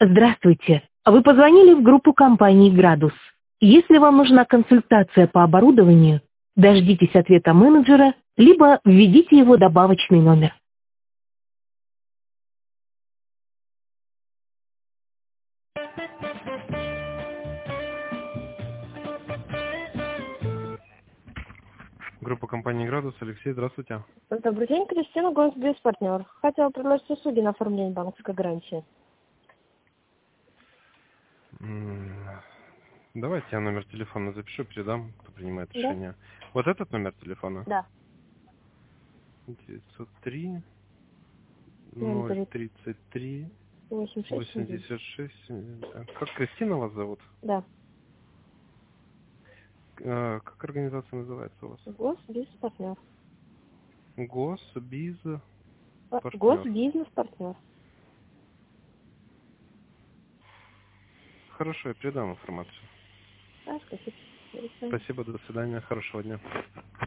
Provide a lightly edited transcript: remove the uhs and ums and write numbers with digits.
Здравствуйте. Вы позвонили в группу компании «Градус». Если вам нужна консультация по оборудованию, дождитесь ответа менеджера, либо введите его добавочный номер. Группа компании «Градус». Алексей, здравствуйте. Добрый день, Кристина, Госбиз партнер. Хотела предложить услуги на оформление банковской гарантии. Давайте я номер телефона запишу, передам, кто принимает Да? решение. Вот этот номер телефона? Да. 903 03 033 8679. 86. Как Кристина вас зовут? Да. Как организация называется у вас? Госбиз партнер. Госбиз партнер. Госбизнес партнер. Хорошо, я передам информацию. Да, спасибо. Спасибо, до свидания, хорошего дня.